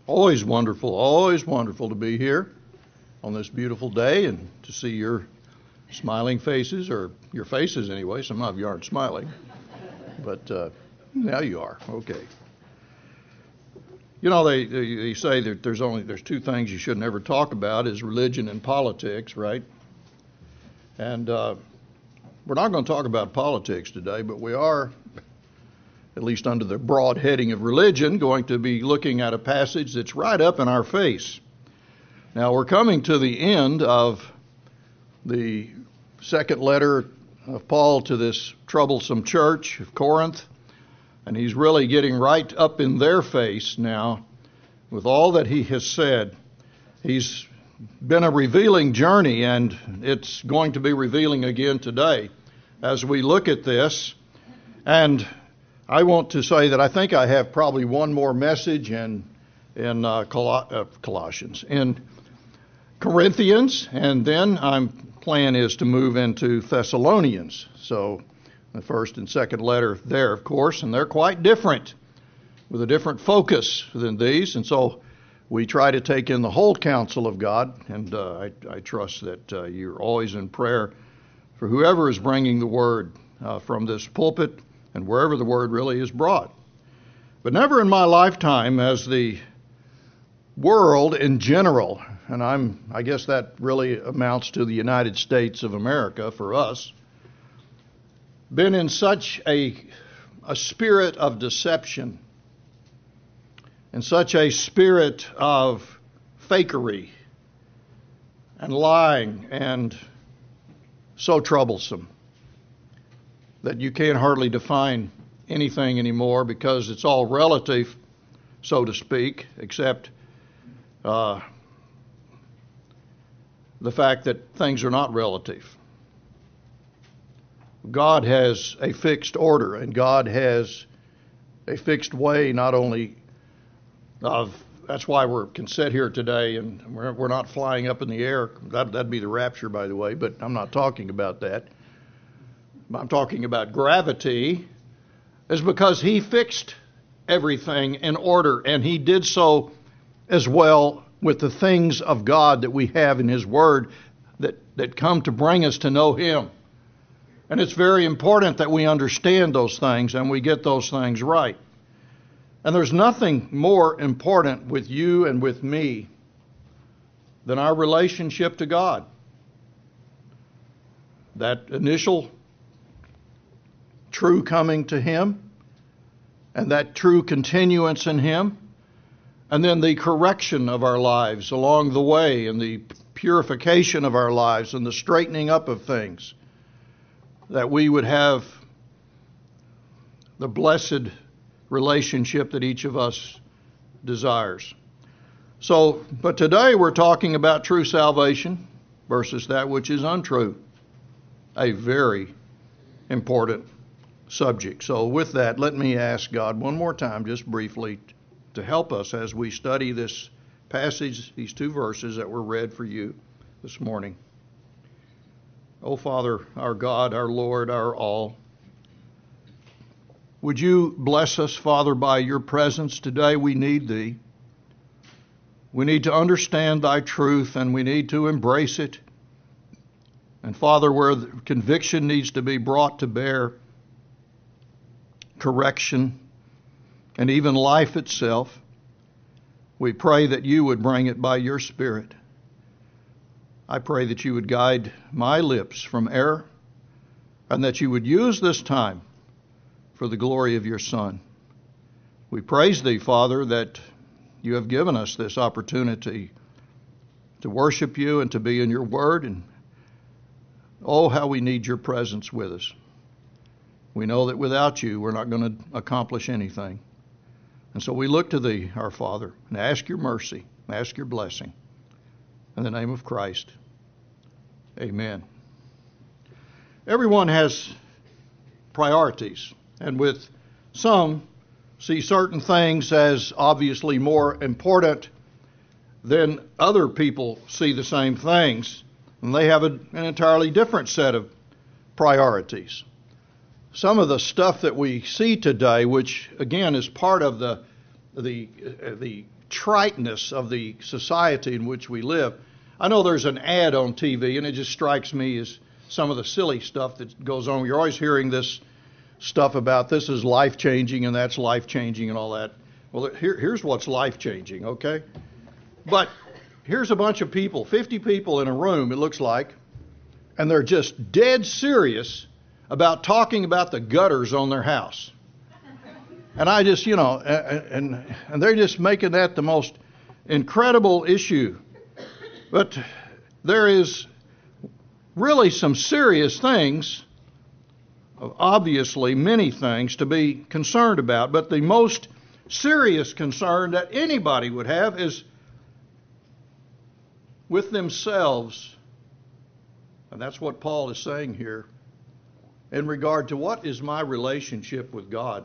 Always wonderful to be here on this beautiful day and to see your smiling faces, or your faces anyway. Some of you aren't smiling, but now you are. Okay. You know, they say that there's two things you should never talk about, is religion and politics, right? And we're not going to talk about politics today, but we are, at least under the broad heading of religion, going to be looking at a passage that's right up in our face. Now, we're coming to the end of the second letter of Paul to this troublesome church of Corinth, and he's really getting right up in their face now with all that he has said. He's been a revealing journey, and it's going to be revealing again today as we look at this. And I want to say that I think I have probably one more message in Colossians, in Corinthians, and then my plan is to move into Thessalonians. So the first and second letter there, of course, and they're quite different, with a different focus than these. And so we try to take in the whole counsel of God, and I trust that you're always in prayer for whoever is bringing the word from this pulpit and wherever the word really is brought. But never in my lifetime has the world in general, and I guess that really amounts to the United States of America for us, been in such a spirit of deception, and such a spirit of fakery and lying, and so troublesome that you can't hardly define anything anymore, because it's all relative, so to speak, except the fact that things are not relative. God has a fixed order, and God has a fixed way, not only of, that's why we can sit here today, and we're not flying up in the air. That'd be the rapture, by the way, but I'm not talking about that. I'm talking about gravity, is because he fixed everything in order, and he did so as well with the things of God that we have in his word that come to bring us to know him. And it's very important that we understand those things and we get those things right. And there's nothing more important with you and with me than our relationship to God. That initial true coming to him, and that true continuance in him, and then the correction of our lives along the way, and the purification of our lives, and the straightening up of things, that we would have the blessed relationship that each of us desires. So, but today we're talking about true salvation versus that which is untrue. A very important subject. So with that, let me ask God one more time, just briefly, to help us as we study this passage, these two verses that were read for you this morning. Oh, Father, our God, our Lord, our all, would you bless us, Father, by your presence today? We need thee. We need to understand thy truth, and we need to embrace it. And Father, where the conviction needs to be brought to bear, correction, and even life itself, we pray that you would bring it by your Spirit. I pray that you would guide my lips from error, and that you would use this time for the glory of your Son. We praise thee, Father, that you have given us this opportunity to worship you and to be in your word, and oh, how we need your presence with us. We know that without you, we're not going to accomplish anything. And so we look to thee, our Father, and ask your mercy, ask your blessing. In the name of Christ, amen. Everyone has priorities, and with some see certain things as obviously more important than other people see the same things, and they have an entirely different set of priorities. Some of the stuff that we see today, which again is part of the triteness of the society in which we live. I know there's an ad on TV, and it just strikes me as some of the silly stuff that goes on. You're always hearing this stuff about this is life-changing and that's life-changing and all that. Well, here's what's life-changing, okay? But here's a bunch of people, 50 people in a room, it looks like, and they're just dead serious about talking about the gutters on their house. And I just, and they're just making that the most incredible issue. But there is really some serious things, obviously many things to be concerned about, but the most serious concern that anybody would have is with themselves. And that's what Paul is saying here in regard to what is my relationship with God.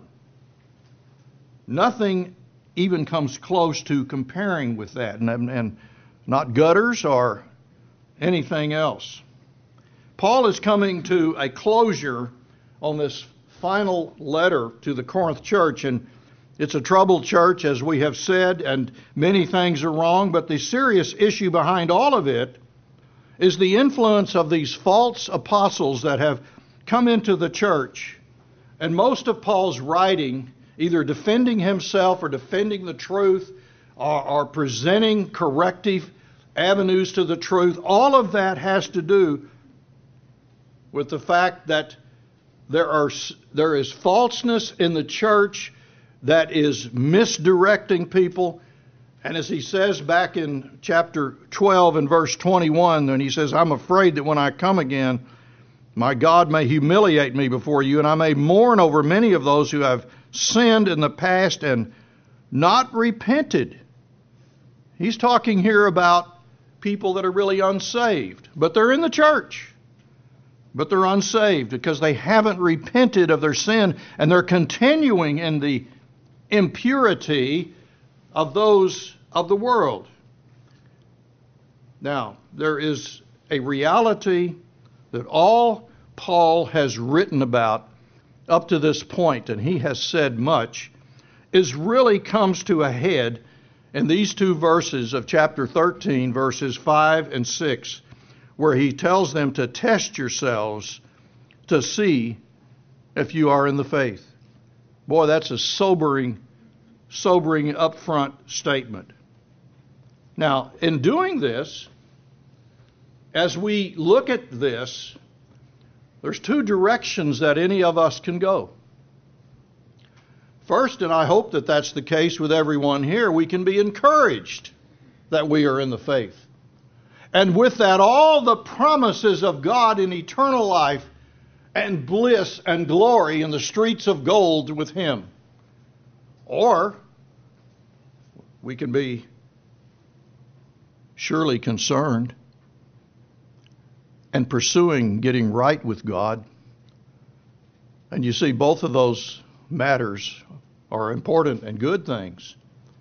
Nothing even comes close to comparing with that, and not gutters or anything else. Paul is coming to a closure on this final letter to the Corinth church, and it's a troubled church, as we have said, and many things are wrong, but the serious issue behind all of it is the influence of these false apostles that have come into the church. And most of Paul's writing, either defending himself or defending the truth or presenting corrective avenues to the truth, all of that has to do with the fact that there is falseness in the church that is misdirecting people. And as he says back in chapter 12 and verse 21, when he says, I'm afraid that when I come again, my God may humiliate me before you, and I may mourn over many of those who have sinned in the past and not repented. He's talking here about people that are really unsaved, but they're in the church. But they're unsaved because they haven't repented of their sin, and they're continuing in the impurity of those of the world. Now, there is a reality that all Paul has written about up to this point, and he has said much, is really comes to a head in these two verses of chapter 13, verses 5 and 6, where he tells them to test yourselves to see if you are in the faith. Boy, that's a sobering upfront statement. Now, in doing this, as we look at this, there's two directions that any of us can go. First, and I hope that that's the case with everyone here, we can be encouraged that we are in the faith. And with that, all the promises of God in eternal life and bliss and glory in the streets of gold with Him. Or we can be surely concerned and pursuing getting right with God. And you see, both of those matters are important and good things.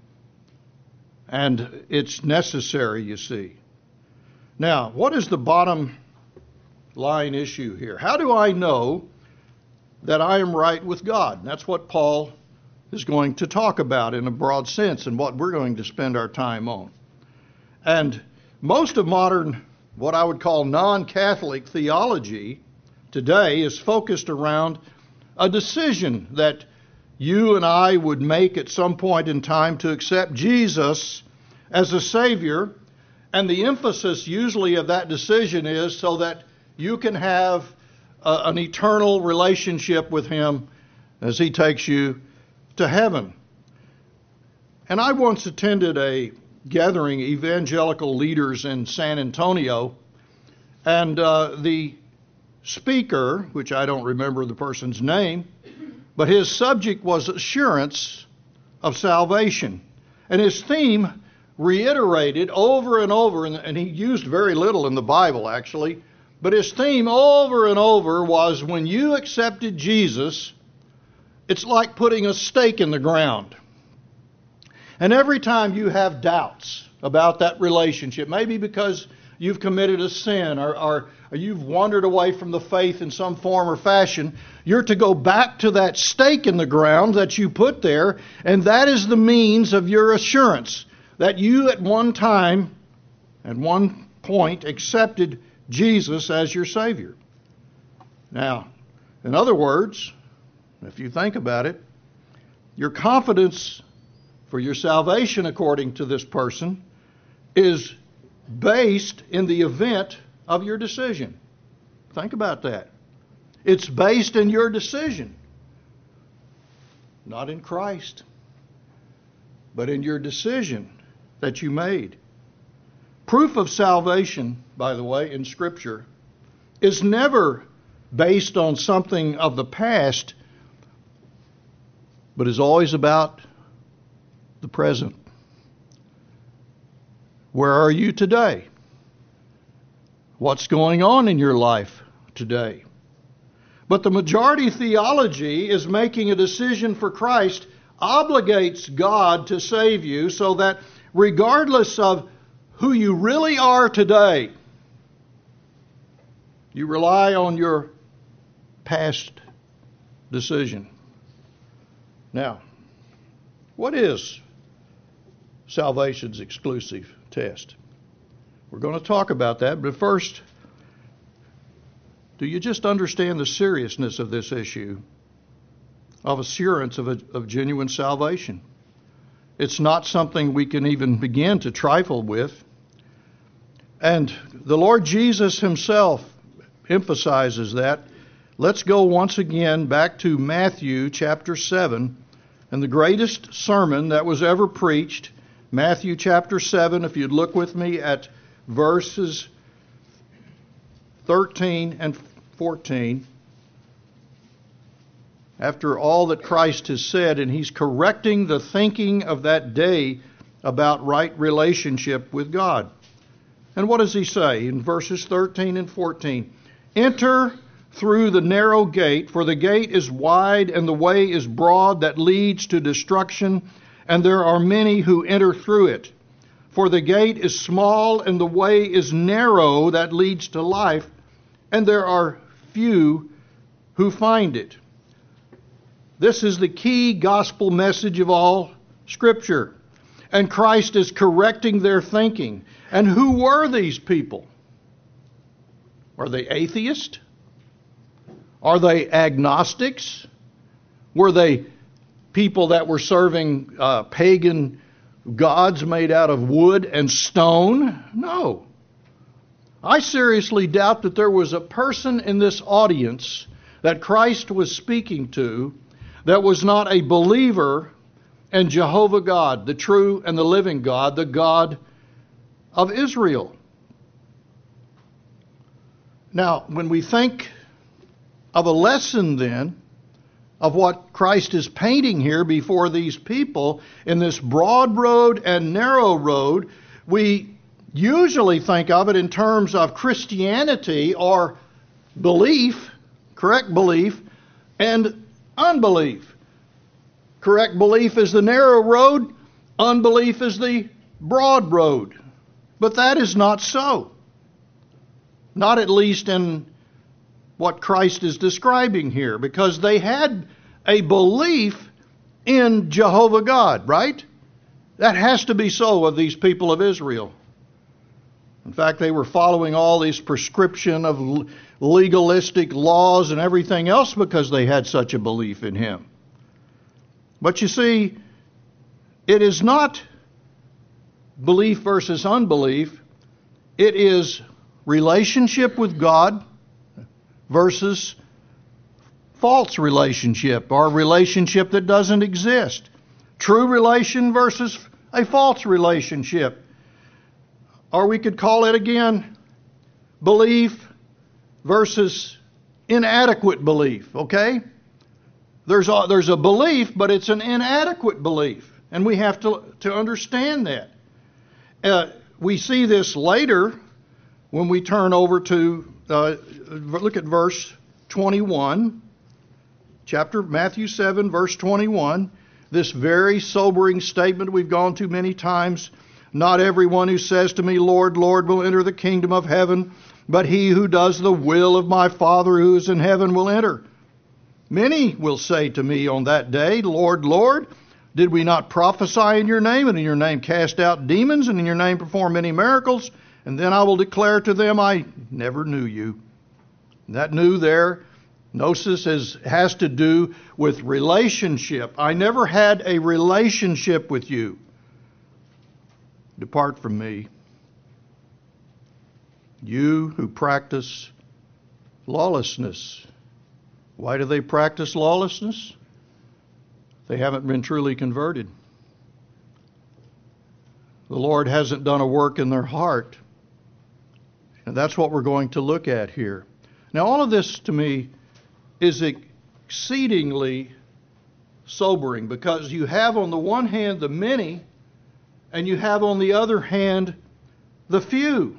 And it's necessary, you see. Now, what is the bottom line issue here? How do I know that I am right with God? That's what Paul is going to talk about in a broad sense, and what we're going to spend our time on. And most of modern, what I would call non-Catholic theology today is focused around a decision that you and I would make at some point in time to accept Jesus as a Savior. And the emphasis usually of that decision is so that you can have an eternal relationship with Him as He takes you to heaven. And I once attended a gathering, evangelical leaders in San Antonio, and the speaker, which I don't remember the person's name, but his subject was assurance of salvation. And his theme reiterated over and over, and he used very little in the Bible actually, but his theme over and over was, when you accepted Jesus, it's like putting a stake in the ground. And every time you have doubts about that relationship, maybe because you've committed a sin or you've wandered away from the faith in some form or fashion, you're to go back to that stake in the ground that you put there, and that is the means of your assurance. that you at one time, at one point, accepted Jesus as your Savior. Now, in other words, if you think about it, your confidence for your salvation, according to this person, is based in the event of your decision. Think about that. It's based in your decision, not in Christ, but in your decision that you made. Proof of salvation, by the way, in Scripture, is never based on something of the past, but is always about the present. Where are you today? What's going on in your life today? But the majority theology is making a decision for Christ obligates God to save you, so that regardless of who you really are today, you rely on your past decision. Now, what is salvation's exclusive test? We're going to talk about that, but first, do you just understand the seriousness of this issue of assurance of genuine salvation? It's not something we can even begin to trifle with. And the Lord Jesus himself emphasizes that. Let's go once again back to Matthew chapter 7 and the greatest sermon that was ever preached. Matthew chapter 7, if you'd look with me at verses 13 and 14. After all that Christ has said, and he's correcting the thinking of that day about right relationship with God. And what does he say in verses 13 and 14? Enter through the narrow gate, for the gate is wide and the way is broad that leads to destruction, and there are many who enter through it. For the gate is small and the way is narrow that leads to life, and there are few who find it. This is the key gospel message of all Scripture. And Christ is correcting their thinking. And who were these people? Are they atheists? Are they agnostics? Were they people that were serving pagan gods made out of wood and stone? No. I seriously doubt that there was a person in this audience that Christ was speaking to that was not a believer in Jehovah God, the true and the living God, the God of Israel. Now, when we think of a lesson then of what Christ is painting here before these people in this broad road and narrow road, we usually think of it in terms of Christianity or belief, correct belief, and unbelief. Correct belief is the narrow road, unbelief is the broad road. But that is not so. Not at least in what Christ is describing here, because they had a belief in Jehovah God, right? That has to be so of these people of Israel. In fact, they were following all these prescription of legalistic laws and everything else because they had such a belief in Him. But you see, it is not belief versus unbelief. It is relationship with God versus false relationship, or relationship that doesn't exist. True relation versus a false relationship. Or we could call it again, belief versus inadequate belief, okay? There's a belief, but it's an inadequate belief. And we have to understand that. We see this later when we turn over to, look at verse 21. Matthew 7, verse 21. This very sobering statement we've gone to many times. Not everyone who says to me, Lord, Lord, will enter the kingdom of heaven, but he who does the will of my Father who is in heaven will enter. Many will say to me on that day, Lord, Lord, Did we not prophesy in your name, and in your name cast out demons, and in your name perform many miracles? And then I will declare to them, I never knew you. That "knew" there, gnosis, has to do with relationship. I never had a relationship with you. Depart from me, you who practice lawlessness. Why do they practice lawlessness? They haven't been truly converted. The Lord hasn't done a work in their heart. And that's what we're going to look at here. Now, all of this to me is exceedingly sobering, because you have on the one hand the many, and you have on the other hand the few.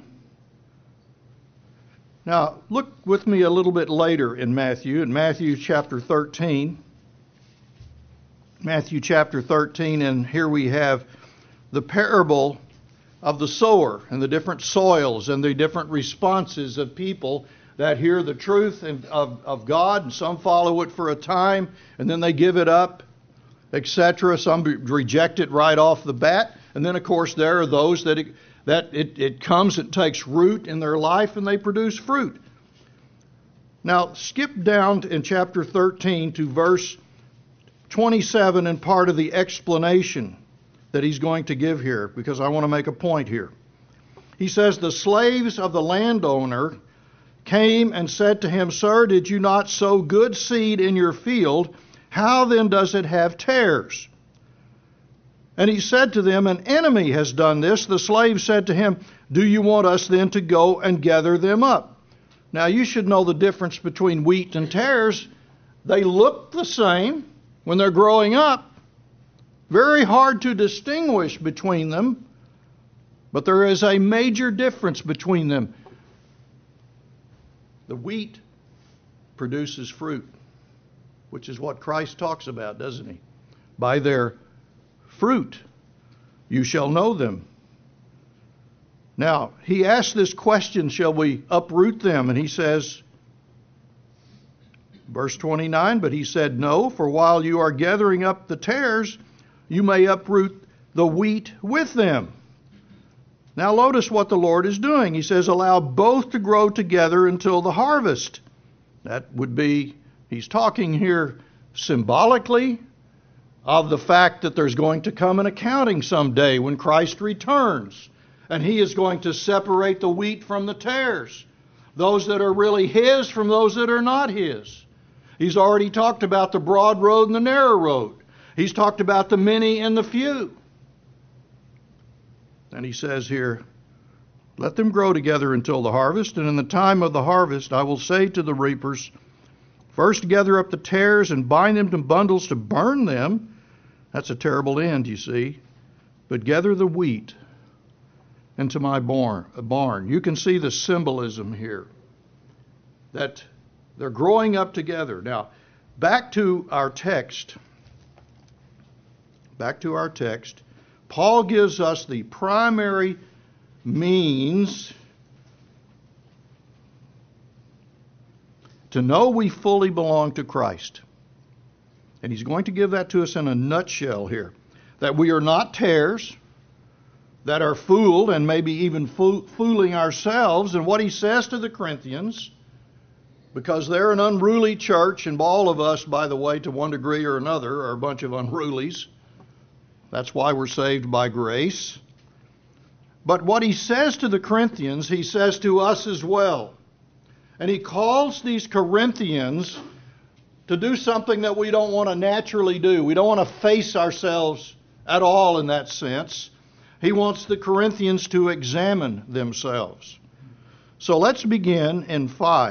Now, look with me a little bit later in Matthew chapter 13. Matthew chapter 13, and here we have the parable of the sower and the different soils and the different responses of people that hear the truth of God, and some follow it for a time and then they give it up, etc. Some reject it right off the bat, and then of course there are those that it comes, it takes root in their life, and they produce fruit. Now skip down in chapter 13 to verse 27 and part of the explanation that he's going to give here, because I want to make a point here. He says, the slaves of the landowner came and said to him, Sir, did you not sow good seed in your field? How then does it have tares? And he said to them, An enemy has done this. The slave said to him, Do you want us then to go and gather them up? Now you should know the difference between wheat and tares. They look the same when they're growing up. Very hard to distinguish between them, but there is a major difference between them. The wheat produces fruit, which is what Christ talks about, doesn't he? By their fruit you shall know them. Now, he asked this question, shall we uproot them? And he says, verse 29, but he said, No, for while you are gathering up the tares, you may uproot the wheat with them. Now notice what the Lord is doing. He says, allow both to grow together until the harvest. That would be, he's talking here symbolically of the fact that there's going to come an accounting someday when Christ returns. And he is going to separate the wheat from the tares. Those that are really his from those that are not his. He's already talked about the broad road and the narrow road. He's talked about the many and the few. And he says here, let them grow together until the harvest, and in the time of the harvest I will say to the reapers, first gather up the tares and bind them to bundles to burn them. That's a terrible end, you see. But gather the wheat into my barn. You can see the symbolism here, that they're growing up together. Now, back to our text. Paul gives us the primary means to know we fully belong to Christ. And he's going to give that to us in a nutshell here. That we are not tares that are fooled and maybe even fooling ourselves. And what he says to the Corinthians, because they're an unruly church, and all of us, by the way, to one degree or another, are a bunch of unrulies. That's why we're saved by grace. But what he says to the Corinthians, he says to us as well. And he calls these Corinthians to do something that we don't want to naturally do. We don't want to face ourselves at all in that sense. He wants the Corinthians to examine themselves. So let's begin in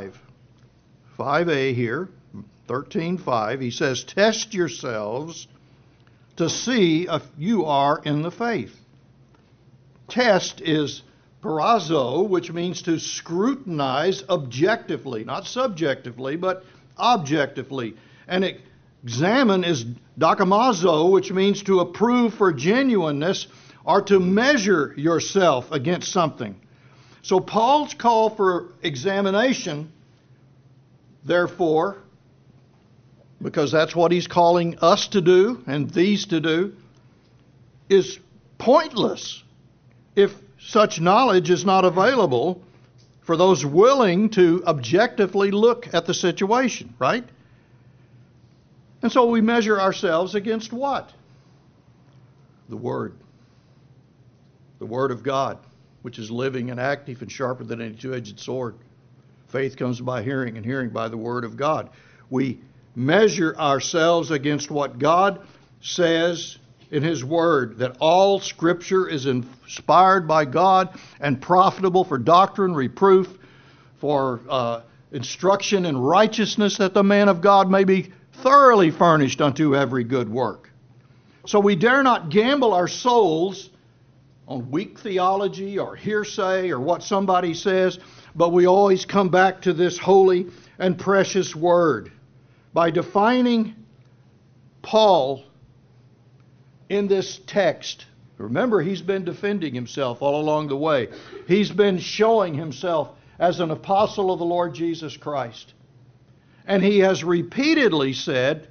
5a here, 13:5. He says, test yourselves to see if you are in the faith. Test is parazo, which means to scrutinize objectively, not subjectively, but objectively. And examine is dokimazo, which means to approve for genuineness or to measure yourself against something. So Paul's call for examination, therefore, because that's what he's calling us to do and these to do, is pointless if such knowledge is not available for those willing to objectively look at the situation, right? And so we measure ourselves against what? The Word. The Word of God, which is living and active and sharper than any two-edged sword. Faith comes by hearing, and hearing by the Word of God. We measure ourselves against what God says in His Word, that all Scripture is inspired by God and profitable for doctrine, reproof, for instruction in righteousness, that the man of God may be thoroughly furnished unto every good work. So we dare not gamble our souls on weak theology or hearsay or what somebody says, but we always come back to this holy and precious Word. By defining Paul in this text, remember, he's been defending himself all along the way. He's been showing himself as an apostle of the Lord Jesus Christ. And he has repeatedly said,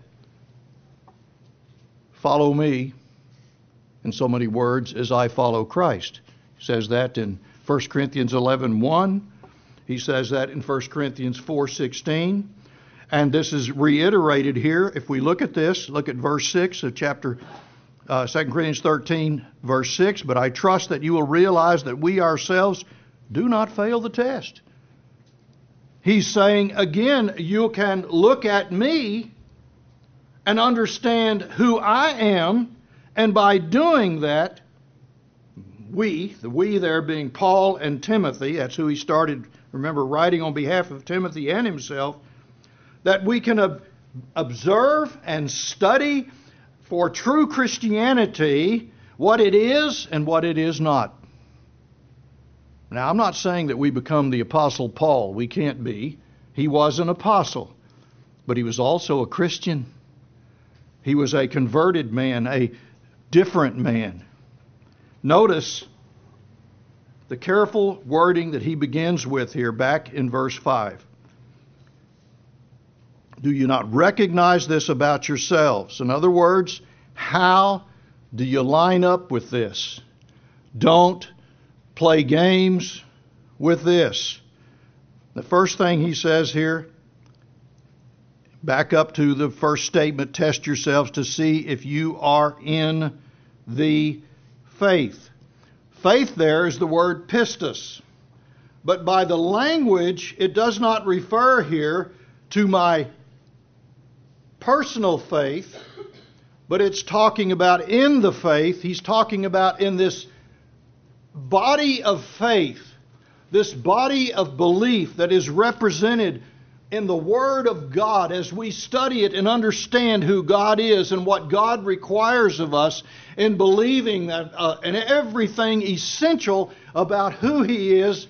follow me, in so many words, as I follow Christ. He says that in 1 Corinthians 11:1. He says that in 1 Corinthians 4:16. And this is reiterated here. If we look at this, look at verse 6 of chapter 2 Corinthians 13, verse 6. But I trust that you will realize that we ourselves do not fail the test. He's saying, again, you can look at me and understand who I am, and by doing that, the we there being Paul and Timothy, that's who he started, remember, writing on behalf of Timothy and himself, that we can observe and study for true Christianity what it is and what it is not. Now, I'm not saying that we become the Apostle Paul. We can't be. He was an apostle, but he was also a Christian. He was a converted man, a different man. Notice the careful wording that he begins with here back in verse 5. Do you not recognize this about yourselves? In other words, how do you line up with this? Don't play games with this. The first thing he says here, back up to the first statement, test yourselves to see if you are in the faith. Faith there is the word pistis. But by the language, it does not refer here to my personal faith, but it's talking about in the faith. He's talking about in this body of faith, this body of belief that is represented in the Word of God as we study it and understand who God is and what God requires of us in believing that and everything essential about who He is.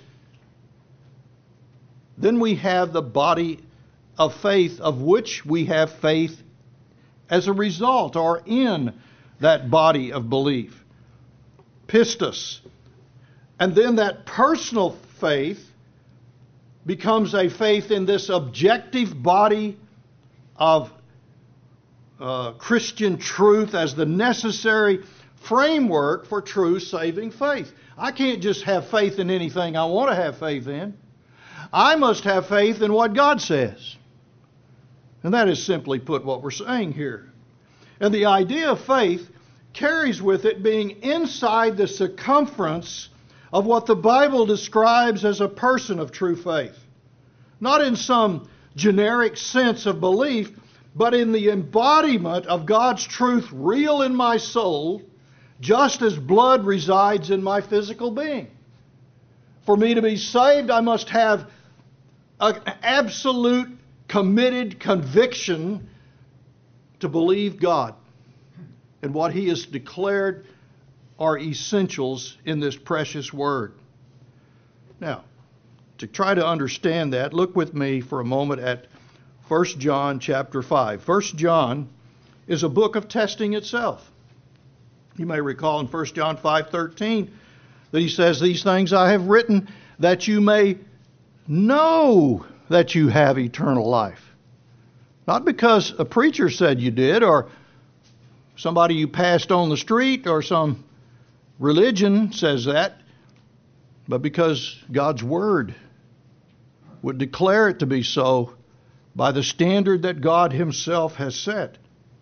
Then we have the body of faith, of which we have faith as a result or in that body of belief. Pistis. And then that personal faith becomes a faith in this objective body of Christian truth as the necessary framework for true saving faith. I can't just have faith in anything I want to have faith in. I must have faith in what God says. And that is simply put what we're saying here. And the idea of faith carries with it being inside the circumference of what the Bible describes as a person of true faith. Not in some generic sense of belief, but in the embodiment of God's truth real in my soul, just as blood resides in my physical being. For me to be saved, I must have an absolute committed conviction to believe God and what He has declared are essentials in this precious Word. Now, to try to understand that, look with me for a moment at 1 John chapter 5. 1 John is a book of testing itself. You may recall in 1 John 5:13 that he says, "These things I have written that you may know that you have eternal life." Not because a preacher said you did, or somebody you passed on the street, or some religion says that, but because God's Word would declare it to be so by the standard that God Himself has set.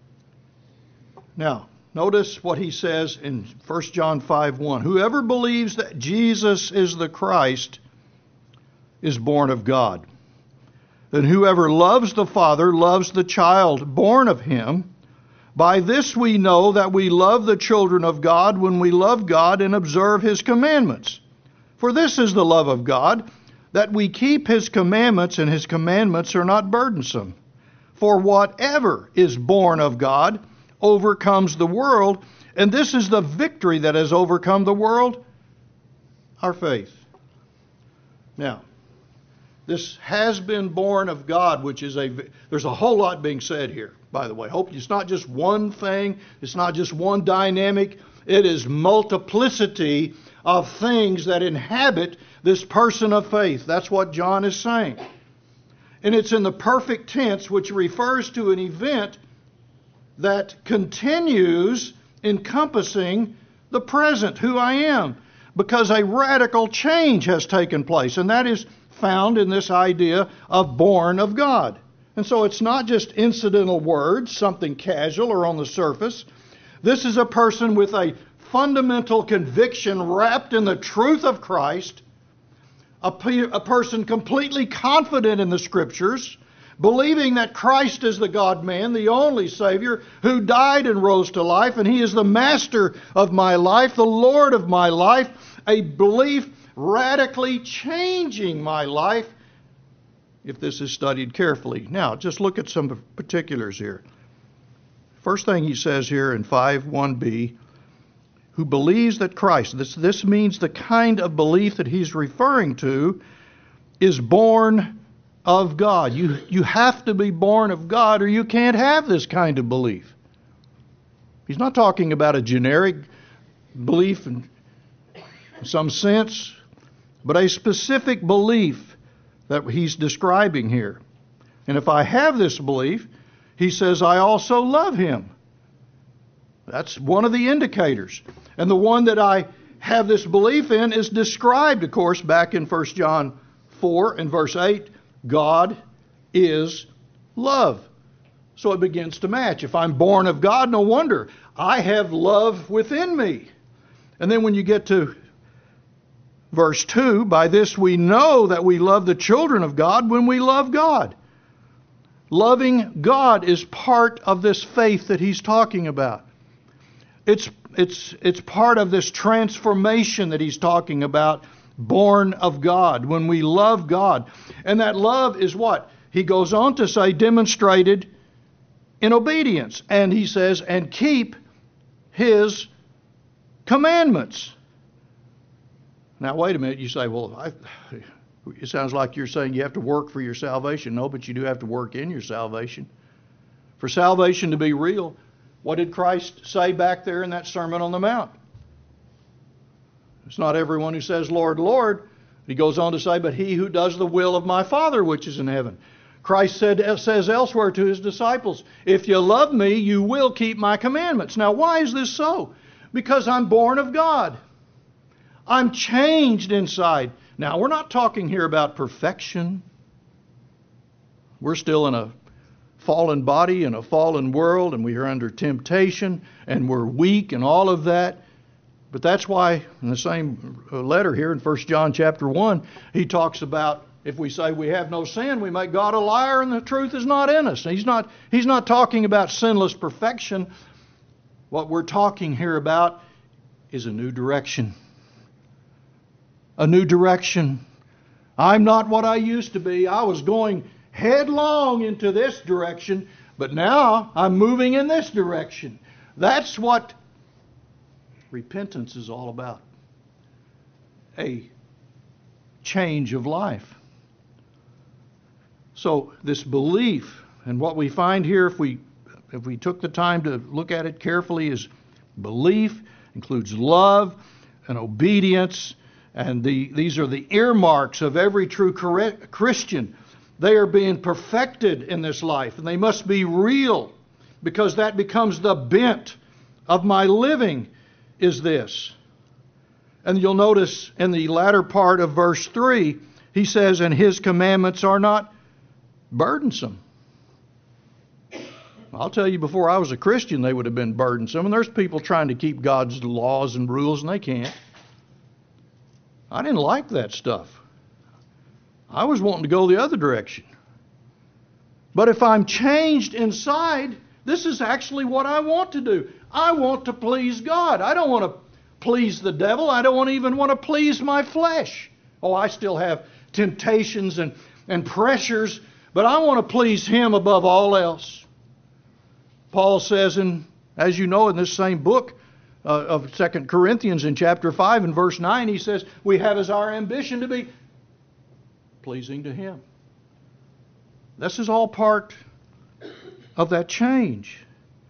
Now, notice what he says in 1 John 5:1. Whoever believes that Jesus is the Christ is born of God. And whoever loves the Father loves the child born of Him. By this we know that we love the children of God when we love God and observe His commandments. For this is the love of God, that we keep His commandments, and His commandments are not burdensome. For whatever is born of God overcomes the world, and this is the victory that has overcome the world, our faith. Now, this has been born of God, which is there's a whole lot being said here, by the way. Hope it's not just one thing, it's not just one dynamic, it is multiplicity of things that inhabit this person of faith. That's what John is saying. And it's in the perfect tense, which refers to an event that continues encompassing the present, who I am, because a radical change has taken place, and that is found in this idea of born of God. And so it's not just incidental words, something casual or on the surface. This is a person with a fundamental conviction wrapped in the truth of Christ, a person completely confident in the Scriptures, believing that Christ is the God-man, the only Savior, who died and rose to life, and He is the master of my life, the Lord of my life, a belief radically changing my life if this is studied carefully. Now, just look at some particulars here. First thing he says here in 5:1b, who believes that Christ, this means the kind of belief that he's referring to, is born of God. You have to be born of God or you can't have this kind of belief. He's not talking about a generic belief in some sense, but a specific belief that he's describing here. And if I have this belief, he says, I also love Him. That's one of the indicators. And the one that I have this belief in is described, of course, back in 1 John 4 and verse 8. God is love. So it begins to match. If I'm born of God, no wonder I have love within me. And then when you get to verse 2, by this we know that we love the children of God when we love God. Loving God is part of this faith that he's talking about. It's part of this transformation that he's talking about, born of God, when we love God. And that love is what? He goes on to say, demonstrated in obedience. And he says, and keep His commandments. Now, wait a minute. You say, well, it sounds like you're saying you have to work for your salvation. No, but you do have to work in your salvation. For salvation to be real, what did Christ say back there in that Sermon on the Mount? It's not everyone who says, Lord, Lord. He goes on to say, but he who does the will of my Father which is in heaven. Christ says elsewhere to His disciples, if you love me, you will keep my commandments. Now, why is this so? Because I'm born of God. I'm changed inside. Now, we're not talking here about perfection. We're still in a fallen body in a fallen world, and we are under temptation, and we're weak and all of that. But that's why in the same letter here in 1 John chapter 1, he talks about if we say we have no sin, we make God a liar and the truth is not in us. He's not talking about sinless perfection. What we're talking here about is a new direction. A new direction. I'm not what I used to be. I was going headlong into this direction, but now I'm moving in this direction. That's what repentance is all about. A change of life. So this belief, and what we find here if we took the time to look at it carefully, is belief includes love and obedience, and these are the earmarks of every true Christian. They are being perfected in this life, and they must be real, because that becomes the bent of my living, is this. And you'll notice in the latter part of verse 3, he says, and his commandments are not burdensome. I'll tell you, before I was a Christian, they would have been burdensome. And there's people trying to keep God's laws and rules, and they can't. I didn't like that stuff. I was wanting to go the other direction. But if I'm changed inside, this is actually what I want to do. I want to please God. I don't want to please the devil. I don't even want to please my flesh. Oh, I still have temptations and pressures, but I want to please Him above all else. Paul says, as you know, in this same book of 2 Corinthians in chapter 5 and verse 9, he says, we have as our ambition to be pleasing to Him. This is all part of that change.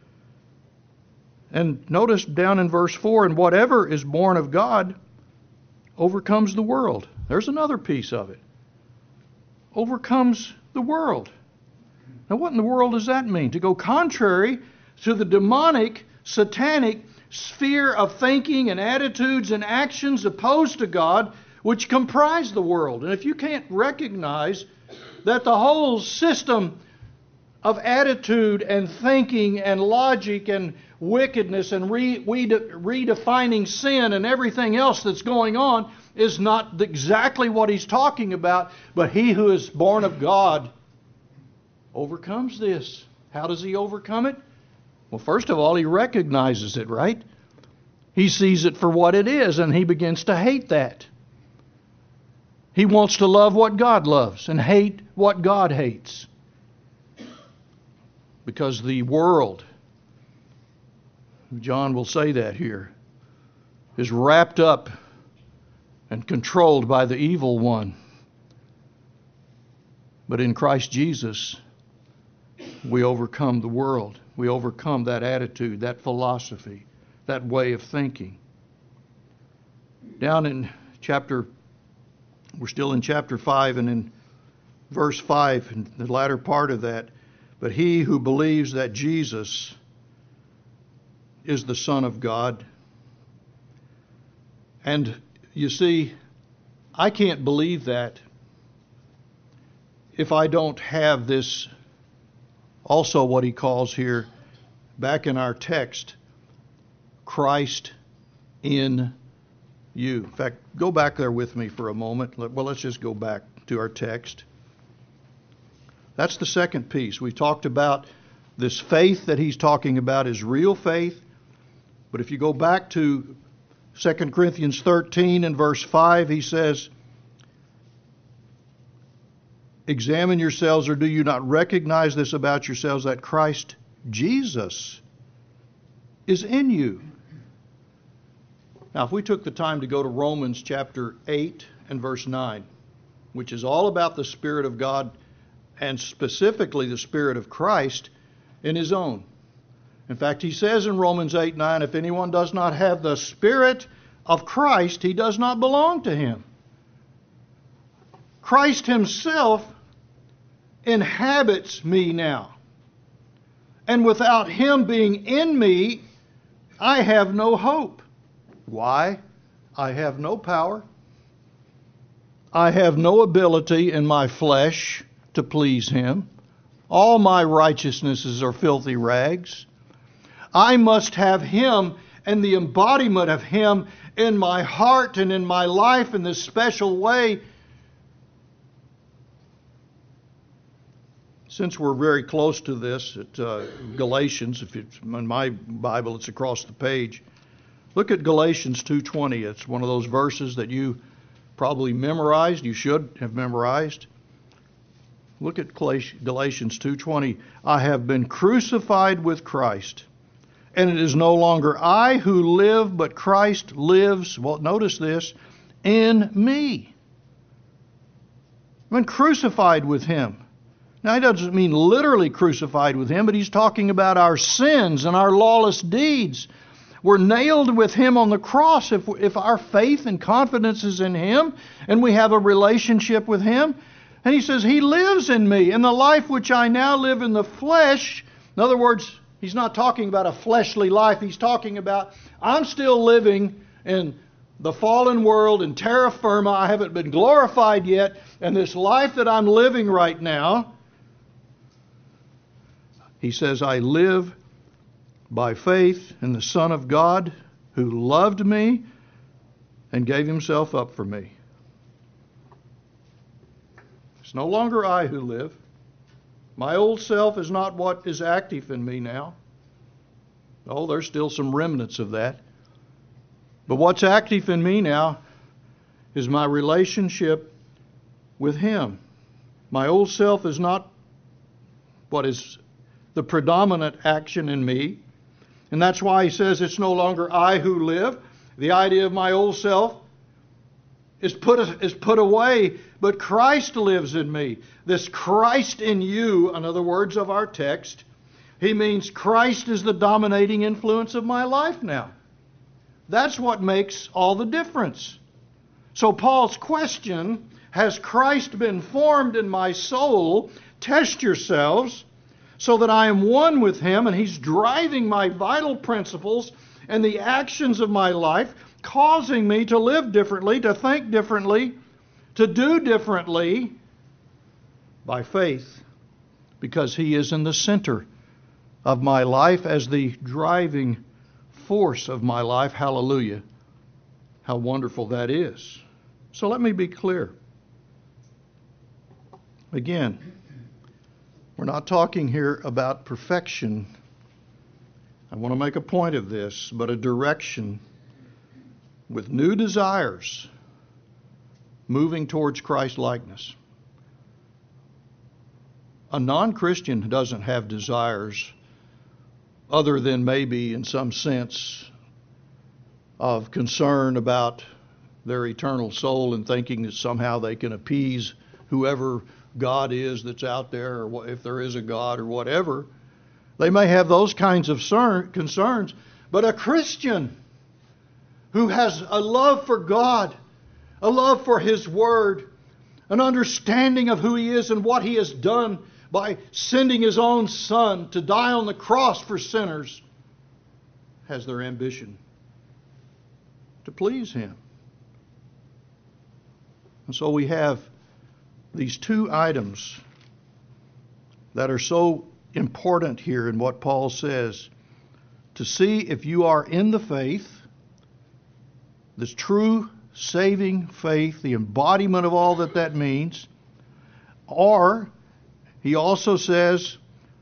And notice down in verse 4, and whatever is born of God overcomes the world. There's another piece of it. Overcomes the world. Now what in the world does that mean? To go contrary to the demonic, satanic sphere of thinking and attitudes and actions opposed to God, which comprise the world. And if you can't recognize that the whole system of attitude and thinking and logic and wickedness and redefining sin and everything else that's going on is not exactly what he's talking about, but he who is born of God overcomes this. How does he overcome it? Well, first of all, he recognizes it, right? He sees it for what it is, and he begins to hate that. He wants to love what God loves and hate what God hates. Because the world, John will say that here, is wrapped up and controlled by the evil one. But in Christ Jesus, we overcome the world. We overcome that attitude, that philosophy, that way of thinking. Down in we're still in chapter 5 and in verse 5, in the latter part of that, but he who believes that Jesus is the Son of God. And you see, I can't believe that if I don't have this, also what he calls here, back in our text, Christ in you. In fact, go back there with me for a moment. Well, let's just go back to our text. That's the second piece. We talked about this faith that he's talking about is real faith. But if you go back to 2 Corinthians 13 and verse 5, he says, examine yourselves, or do you not recognize this about yourselves, that Christ Jesus is in you? Now, if we took the time to go to Romans chapter 8 and verse 9, which is all about the Spirit of God and specifically the Spirit of Christ in His own. In fact, he says in Romans 8:9, if anyone does not have the Spirit of Christ, he does not belong to Him. Christ Himself inhabits me now. And without Him being in me, I have no hope. Why? I have no power. I have no ability in my flesh to please Him. All my righteousnesses are filthy rags. I must have Him and the embodiment of Him in my heart and in my life in this special way. Since we're very close to this at Galatians, if it's in my Bible, it's across the page. Look at Galatians 2:20. It's one of those verses that you probably memorized. You should have memorized. Look at Galatians 2:20. I have been crucified with Christ, and it is no longer I who live, but Christ lives, well, notice this, in me. I've been crucified with Him. Now, he doesn't mean literally crucified with Him, but he's talking about our sins and our lawless deeds. We're nailed with Him on the cross. If our faith and confidence is in Him and we have a relationship with Him, And he says, He lives in me, and the life which I now live in the flesh. In other words, he's not talking about a fleshly life. He's talking about, I'm still living in the fallen world in terra firma. I haven't been glorified yet. And this life that I'm living right now, he says, I live by faith in the Son of God who loved me and gave himself up for me. It's no longer I who live. My old self is not what is active in me now. Oh, there's still some remnants of that. But what's active in me now is my relationship with Him. My old self is not what is the predominant action in me. And that's why he says it's no longer I who live. The idea of my old self is put away, but Christ lives in me. This Christ in you, in other words of our text, he means Christ is the dominating influence of my life now. That's what makes all the difference. So Paul's question, has Christ been formed in my soul? Test yourselves so that I am one with Him, and He's driving my vital principles and the actions of my life, causing me to live differently, to think differently, to do differently by faith, because He is in the center of my life as the driving force of my life. Hallelujah. How wonderful that is. So let me be clear. Again, we're not talking here about perfection. I want to make a point of this, but a direction with new desires moving towards Christ-likeness. A non-Christian doesn't have desires other than maybe in some sense of concern about their eternal soul and thinking that somehow they can appease whoever God is that's out there, or if there is a God or whatever. They may have those kinds of concerns, but a Christian who has a love for God, a love for His Word, an understanding of who He is and what He has done by sending His own Son to die on the cross for sinners, has their ambition to please Him. And so we have these two items that are so important here in what Paul says. To see if you are in the faith, this true saving faith, the embodiment of all that means, or he also says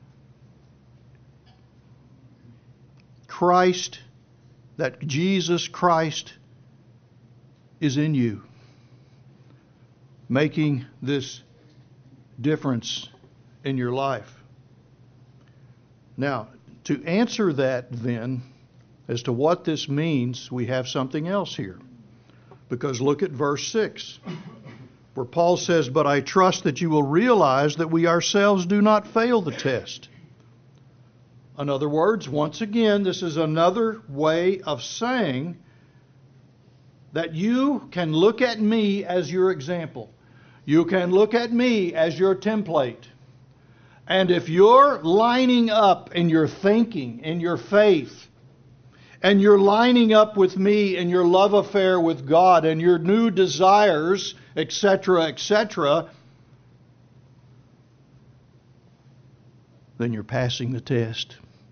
Christ, that Jesus Christ is in you, making this difference in your life. Now, to answer that then, as to what this means, we have something else here. Because look at verse 6, where Paul says, but I trust that you will realize that we ourselves do not fail the test. In other words, once again, this is another way of saying that you can look at me as your example. You can look at me as your template. And if you're lining up in your thinking, in your faith, and you're lining up with me in your love affair with God and your new desires, etc., etc., then you're passing the test.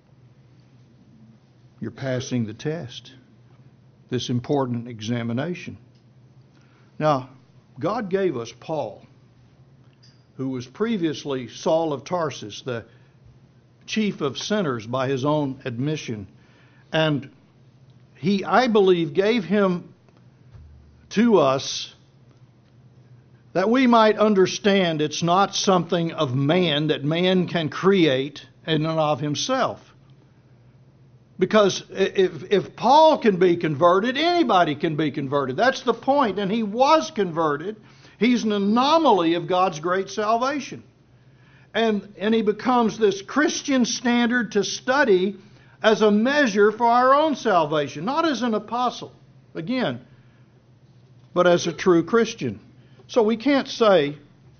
You're passing the test. This important examination. Now, God gave us Paul, who was previously Saul of Tarsus, the chief of sinners by his own admission. And He, I believe, gave him to us that we might understand it's not something of man that man can create in and of himself. Because if Paul can be converted, anybody can be converted. That's the point. And he was converted. He's an anomaly of God's great salvation. And he becomes this Christian standard to study as a measure for our own salvation. Not as an apostle, again, but as a true Christian. So we can't say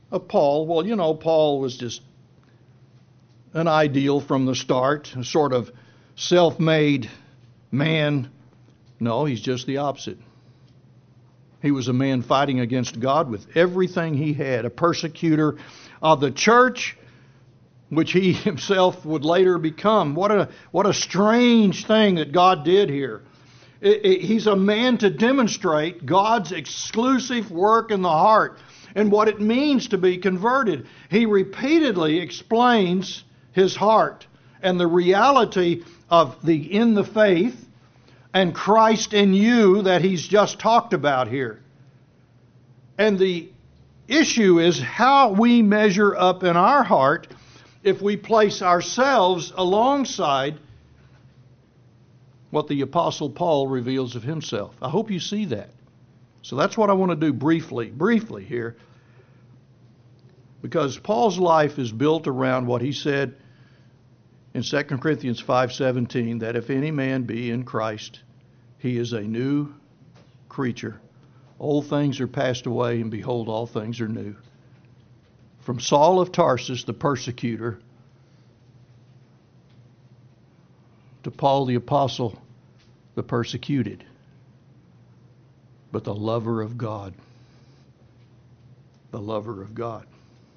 of Paul. Well, Paul was just an ideal from the start, a sort of self-made man. No, he's just the opposite. He was a man fighting against God with everything he had, a persecutor of the church, which he himself would later become. What a strange thing that God did here. He's a man to demonstrate God's exclusive work in the heart and what it means to be converted. He repeatedly explains his heart and the reality of the in the faith and Christ in you that he's just talked about here. And the issue is how we measure up in our heart if we place ourselves alongside what the Apostle Paul reveals of himself. I hope you see that. So that's what I want to do briefly here. Because Paul's life is built around what he said in 2 Corinthians 5:17, that if any man be in Christ, he is a new creature. Old things are passed away, and behold, all things are new. From Saul of Tarsus, the persecutor, to Paul the apostle, the persecuted, but the lover of God. The lover of God.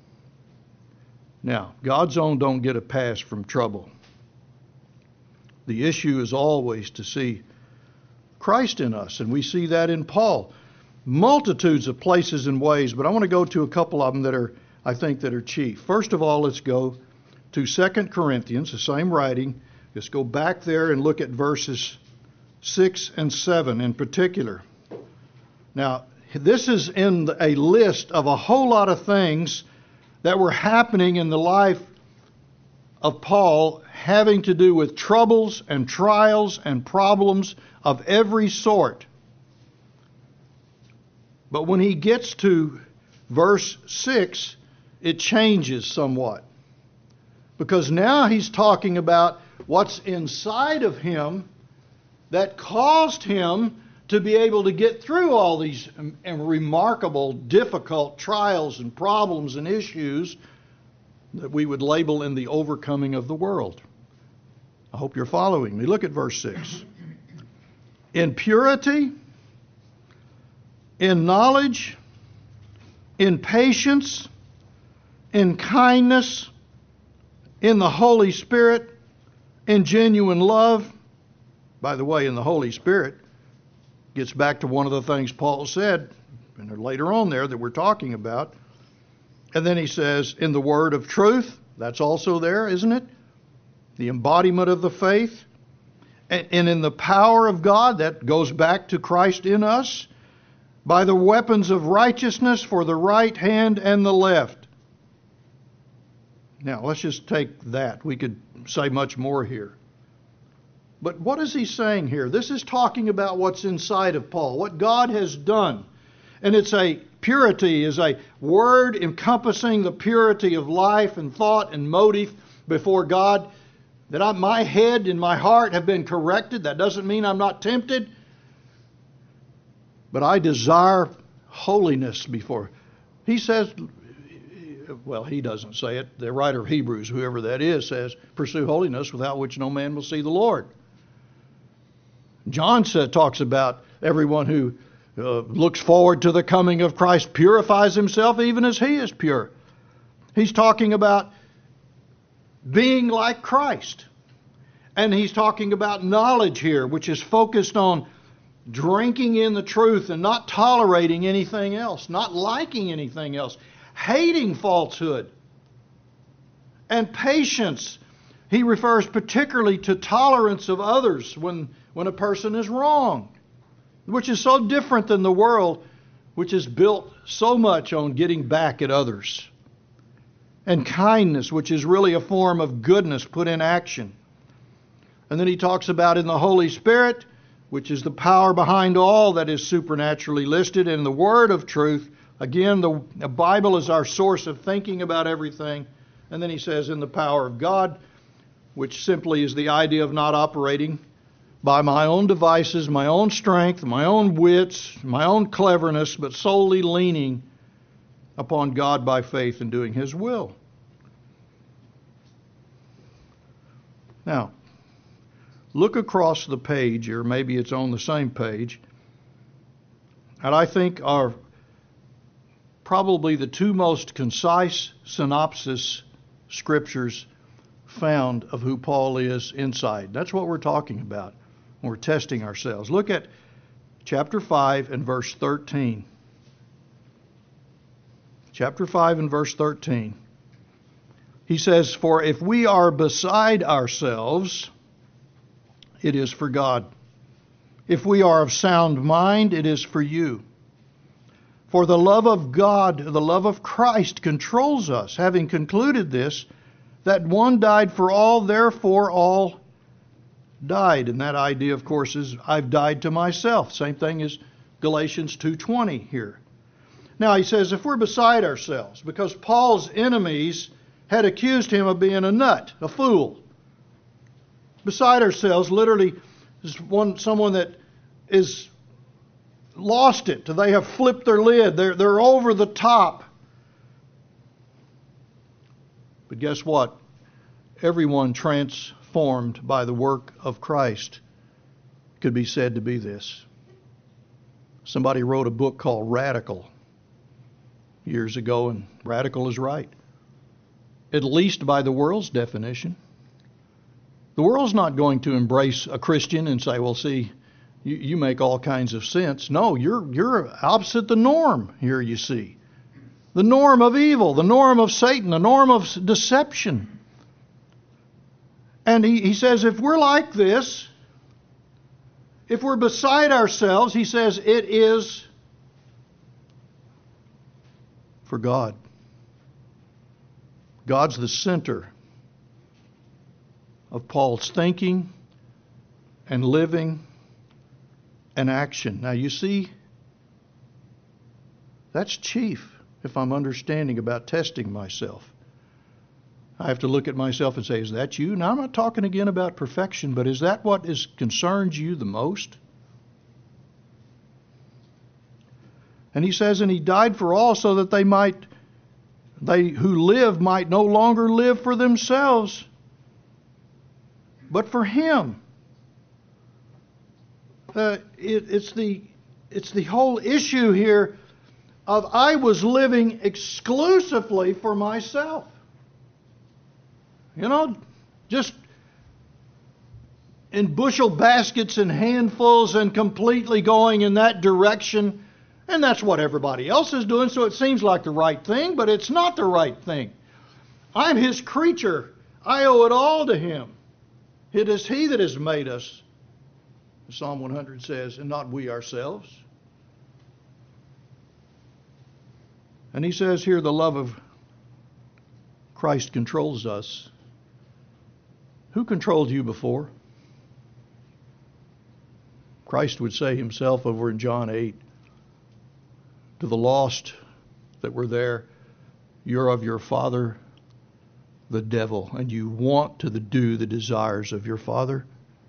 Now, God's own don't get a pass from trouble. The issue is always to see Christ in us, and we see that in Paul. Multitudes of places and ways, but I want to go to a couple of them that are, I think, that are chief. First of all, let's go to 2 Corinthians, the same writing. Let's go back there and look at verses 6 and 7 in particular. Now, this is in a list of a whole lot of things that were happening in the life of Paul, having to do with troubles and trials and problems of every sort. But when he gets to verse 6, it changes somewhat. Because now he's talking about what's inside of him that caused him to be able to get through all these remarkable, difficult trials and problems and issues that we would label in the overcoming of the world. I hope you're following me. Look at verse 6. In purity, in knowledge, in patience, in kindness, in the Holy Spirit, in genuine love. By the way, in the Holy Spirit gets back to one of the things Paul said and later on there that we're talking about. And then he says, in the word of truth, that's also there, isn't it? The embodiment of the faith. And in the power of God, that goes back to Christ in us. By the weapons of righteousness for the right hand and the left. Now, let's just take that. We could say much more here. But what is he saying here? This is talking about what's inside of Paul, what God has done. And it's purity is a word encompassing the purity of life and thought and motive before God. That my head and my heart have been corrected. That doesn't mean I'm not tempted. But I desire holiness before. He says, well, he doesn't say it. The writer of Hebrews, whoever that is, says, pursue holiness without which no man will see the Lord. John talks about everyone who looks forward to the coming of Christ purifies himself even as he is pure. He's talking about being like Christ. And he's talking about knowledge here, which is focused on drinking in the truth and not tolerating anything else, not liking anything else, hating falsehood. And patience. He refers particularly to tolerance of others when a person is wrong, which is so different than the world, which is built so much on getting back at others. And kindness, which is really a form of goodness put in action. And then he talks about in the Holy Spirit, which is the power behind all that is supernaturally listed in the word of truth. Again, the Bible is our source of thinking about everything. And then he says in the power of God, which simply is the idea of not operating by my own devices, my own strength, my own wits, my own cleverness, but solely leaning upon God by faith and doing His will. Now, look across the page, or maybe it's on the same page, and I think are probably the two most concise synopsis scriptures found of who Paul is inside. That's what we're talking about when we're testing ourselves. Look at chapter 5 and verse 13. Chapter 5 and verse 13. He says, "For if we are beside ourselves, it is for God. If we are of sound mind, it is for you. For the love of God, the love of Christ controls us, having concluded this, that one died for all, therefore all died." And that idea, of course, is I've died to myself. Same thing as Galatians 2:20 here. Now he says if we're beside ourselves, because Paul's enemies had accused him of being a nut, a fool. Beside ourselves literally is someone that is lost it. They have flipped their lid. They're over the top. But guess what? Everyone transformed by the work of Christ could be said to be this. Somebody wrote a book called Radical years ago, and radical is right. At least by the world's definition. The world's not going to embrace a Christian and say, well, see, you make all kinds of sense. No, you're opposite the norm here, you see. The norm of evil, the norm of Satan, the norm of deception. And he says if we're like this, if we're beside ourselves, he says it is for God. God's the center of Paul's thinking and living and action. Now you see, that's chief if I'm understanding about testing myself. I have to look at myself and say, is that you? Now I'm not talking again about perfection, but is that what concerns you the most? And he says, and he died for all so that they who live might no longer live for themselves, but for him. It's the whole issue here of I was living exclusively for myself. Just in bushel baskets and handfuls and completely going in that direction. And that's what everybody else is doing, so it seems like the right thing, but it's not the right thing. I'm his creature. I owe it all to him. It is he that has made us, Psalm 100 says, and not we ourselves. And he says here the love of Christ controls us. Who controlled you before? Christ would say himself over in John 8, to the lost that were there, you're of your father, the devil, and you want to do the desires of your father.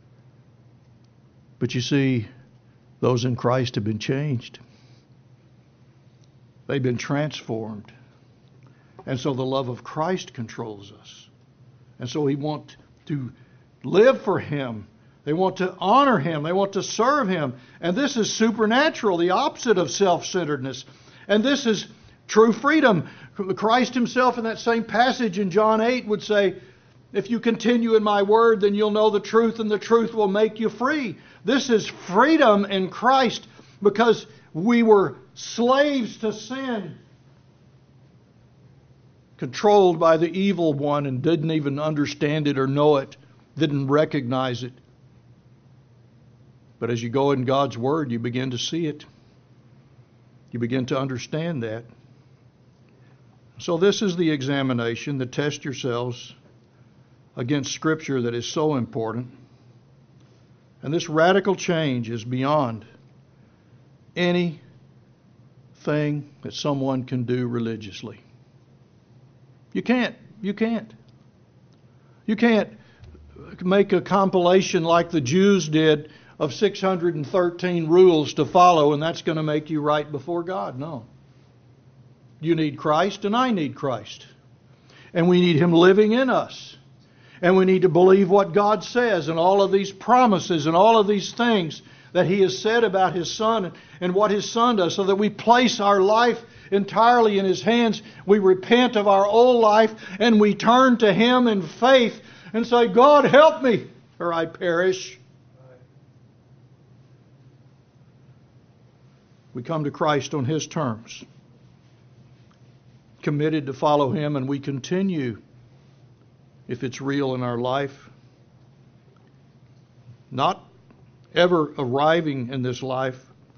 But you see, those in Christ have been changed. They've been transformed. And so the love of Christ controls us. And so we want to live for him. They want to honor him. They want to serve him. And this is supernatural, the opposite of self-centeredness. And this is true freedom. Christ himself in that same passage in John 8 would say, if you continue in my word, then you'll know the truth, and the truth will make you free. This is freedom in Christ because we were slaves to sin, controlled by the evil one, and didn't even understand it or know it, didn't recognize it. But as you go in God's Word, you begin to see it. You begin to understand that. So this is the examination, the test yourselves against Scripture that is so important. And this radical change is beyond anything that someone can do religiously. You can't. You can't make a compilation like the Jews did of 613 rules to follow, and that's going to make you right before God. No. You need Christ and I need Christ. And we need Him living in us. And we need to believe what God says and all of these promises and all of these things that He has said about His Son and what His Son does, so that we place our life entirely in His hands. We repent of our old life and we turn to Him in faith and say, God, help me or I perish. We come to Christ on His terms, committed to follow Him, and we continue, if it's real in our life, not ever arriving in this life,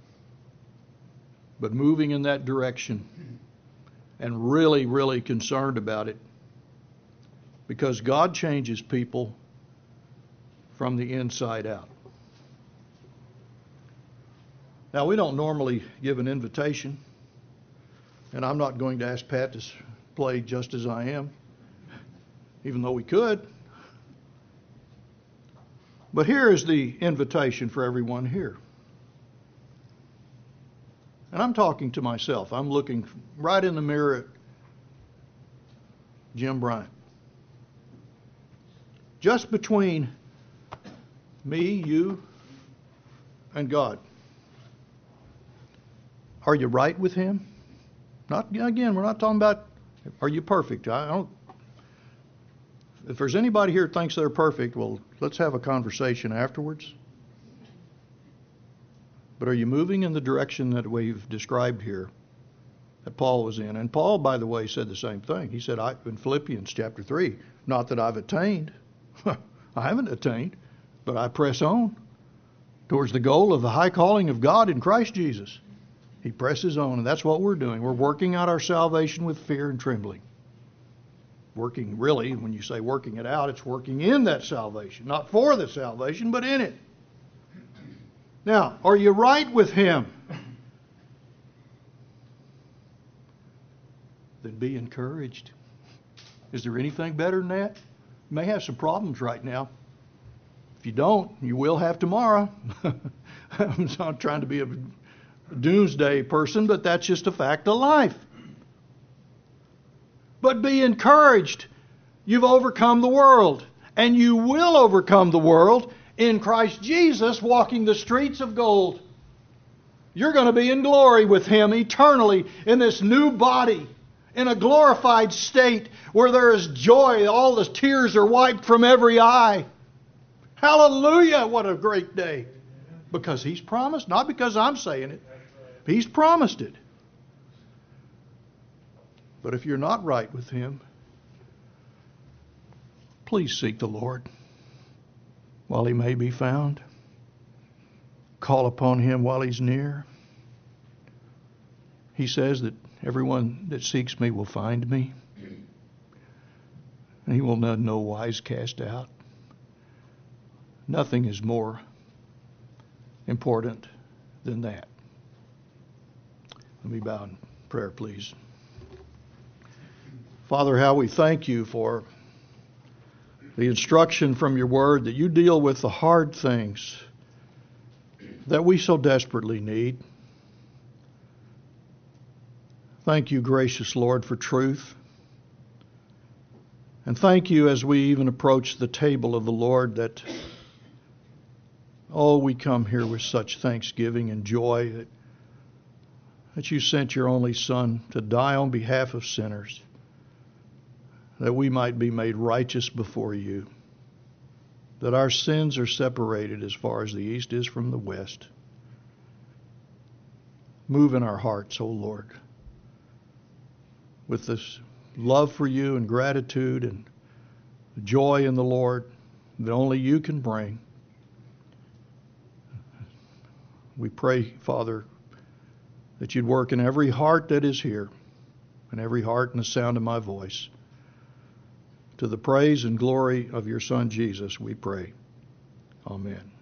but moving in that direction and really, really concerned about it, because God changes people from the inside out. Now, we don't normally give an invitation, and I'm not going to ask Pat to play Just As I Am, even though we could. But here is the invitation for everyone here. And I'm talking to myself. I'm looking right in the mirror at Jim Bryant. Just between me, you, and God. Are you right with Him? Not again, we're not talking about are you perfect. I don't. If there's anybody here that thinks they're perfect, well, let's have a conversation afterwards. But are you moving in the direction that we've described here, that Paul was in? And Paul, by the way, said the same thing. He said, in Philippians chapter 3, not that I've attained. I haven't attained, but I press on towards the goal of the high calling of God in Christ Jesus. He presses on, and that's what we're doing. We're working out our salvation with fear and trembling. Working, really, when you say working it out, it's working in that salvation. Not for the salvation, but in it. Now, are you right with Him? Then be encouraged. Is there anything better than that? You may have some problems right now. If you don't, you will have tomorrow. I'm not trying to be a doomsday person, but that's just a fact of life. But be encouraged. You've overcome the world, and you will overcome the world in Christ Jesus, walking the streets of gold. You're going to be in glory with Him eternally in this new body, in a glorified state where there is joy. All the tears are wiped from every eye. Hallelujah! What a great day. Because He's promised, not because I'm saying it. He's promised it. But if you're not right with Him, please seek the Lord while He may be found. Call upon Him while He's near. He says that everyone that seeks me will find me, and He will no wise cast out. Nothing is more important than that. Let me bow in prayer, please. Father, how we thank You for the instruction from Your Word that You deal with the hard things that we so desperately need. Thank You, gracious Lord, for truth. And thank You as we even approach the table of the Lord that, we come here with such thanksgiving and joy that You sent Your only Son to die on behalf of sinners, that we might be made righteous before You, that our sins are separated as far as the east is from the west. Move in our hearts, O Lord, with this love for You and gratitude and joy in the Lord that only You can bring. We pray, Father, that You'd work in every heart that is here, and every heart in the sound of my voice. To the praise and glory of Your Son, Jesus, we pray. Amen.